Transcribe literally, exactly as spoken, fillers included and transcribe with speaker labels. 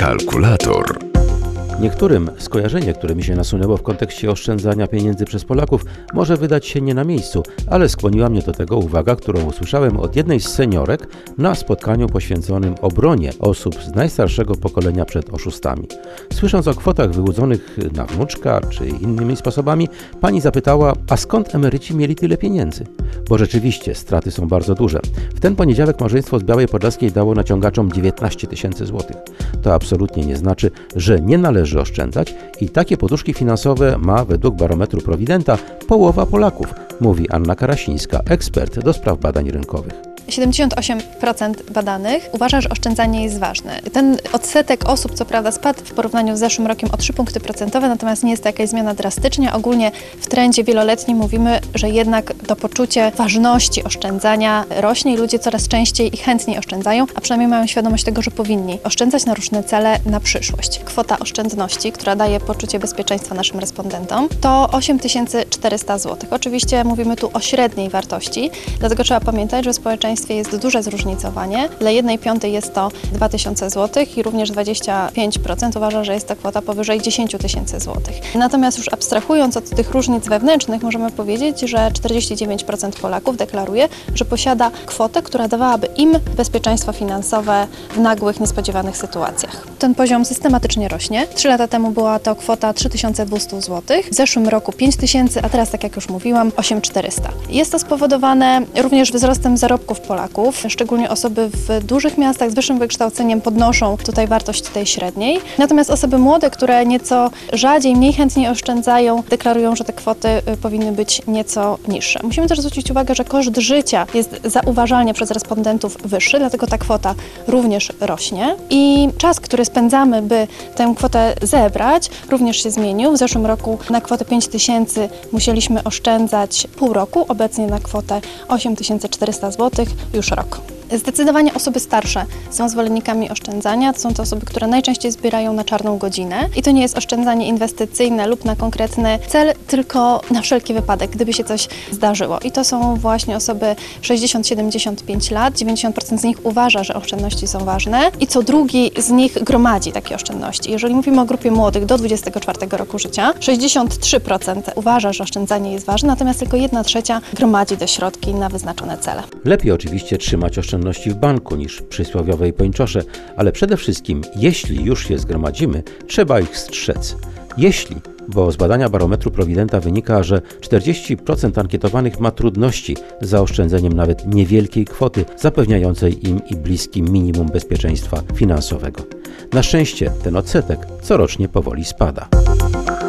Speaker 1: Kalkulator.
Speaker 2: Niektórym skojarzenie, które mi się nasunęło w kontekście oszczędzania pieniędzy przez Polaków, może wydać się nie na miejscu, ale skłoniła mnie do tego uwaga, którą usłyszałem od jednej z seniorek na spotkaniu poświęconym obronie osób z najstarszego pokolenia przed oszustami. Słysząc o kwotach wyłudzonych na wnuczka czy innymi sposobami, pani zapytała, a skąd emeryci mieli tyle pieniędzy? Bo rzeczywiście straty są bardzo duże. W ten poniedziałek małżeństwo z Białej Podlaskiej dało naciągaczom dziewiętnaście tysięcy złotych. To absolutnie nie znaczy, że nie należy oszczędzać i takie poduszki finansowe ma według barometru Prowidenta połowa Polaków, mówi Anna Karasińska, ekspert do spraw badań rynkowych.
Speaker 3: siedemdziesiąt osiem procent badanych uważa, że oszczędzanie jest ważne. Ten odsetek osób, co prawda, spadł w porównaniu z zeszłym rokiem o trzy punkty procentowe, natomiast nie jest to jakaś zmiana drastyczna. Ogólnie w trendzie wieloletnim mówimy, że jednak to poczucie ważności oszczędzania rośnie i ludzie coraz częściej i chętniej oszczędzają, a przynajmniej mają świadomość tego, że powinni oszczędzać na różne cele na przyszłość. Kwota oszczędności, która daje poczucie bezpieczeństwa naszym respondentom, to osiem tysięcy czterysta złotych. Oczywiście mówimy tu o średniej wartości, dlatego trzeba pamiętać, że w społeczeństwie jest duże zróżnicowanie. Dla jednej piątej jest to dwa tysiące złotych i również dwadzieścia pięć procent uważa, że jest to kwota powyżej dziesięć tysięcy złotych. Natomiast już abstrahując od tych różnic wewnętrznych, możemy powiedzieć, że czterdzieści dziewięć procent Polaków deklaruje, że posiada kwotę, która dawałaby im bezpieczeństwo finansowe w nagłych, niespodziewanych sytuacjach. Ten poziom systematycznie rośnie. Trzy lata temu była to kwota trzy tysiące dwieście złotych, w zeszłym roku pięć tysięcy, a teraz, tak jak już mówiłam, osiem tysięcy czterysta. Jest to spowodowane również wzrostem zarobków Polaków, szczególnie osoby w dużych miastach z wyższym wykształceniem podnoszą tutaj wartość tej średniej. Natomiast osoby młode, które nieco rzadziej, mniej chętnie oszczędzają, deklarują, że te kwoty powinny być nieco niższe. Musimy też zwrócić uwagę, że koszt życia jest zauważalnie przez respondentów wyższy, dlatego ta kwota również rośnie i czas, który spędzamy, by tę kwotę zebrać, również się zmienił. W zeszłym roku na kwotę pięć tysięcy musieliśmy oszczędzać pół roku, obecnie na kwotę osiem tysięcy czterysta złotych już rok. Zdecydowanie osoby starsze są zwolennikami oszczędzania. To są to osoby, które najczęściej zbierają na czarną godzinę. I to nie jest oszczędzanie inwestycyjne lub na konkretny cel, tylko na wszelki wypadek, gdyby się coś zdarzyło. I to są właśnie osoby sześćdziesiąt do siedemdziesięciu pięciu lat. dziewięćdziesiąt procent z nich uważa, że oszczędności są ważne i co drugi z nich gromadzi takie oszczędności. Jeżeli mówimy o grupie młodych do dwudziestego czwartego roku życia, sześćdziesiąt trzy procent uważa, że oszczędzanie jest ważne, natomiast tylko jedna trzecia gromadzi te środki na wyznaczone cele.
Speaker 2: Lepiej oczywiście trzymać oszczędności w banku niż przysłowiowej pończosze, ale przede wszystkim, jeśli już je zgromadzimy, trzeba ich strzec. Jeśli, bo z badania barometru Prowidenta wynika, że czterdzieści procent ankietowanych ma trudności z zaoszczędzeniem nawet niewielkiej kwoty, zapewniającej im i bliskim minimum bezpieczeństwa finansowego. Na szczęście ten odsetek corocznie powoli spada.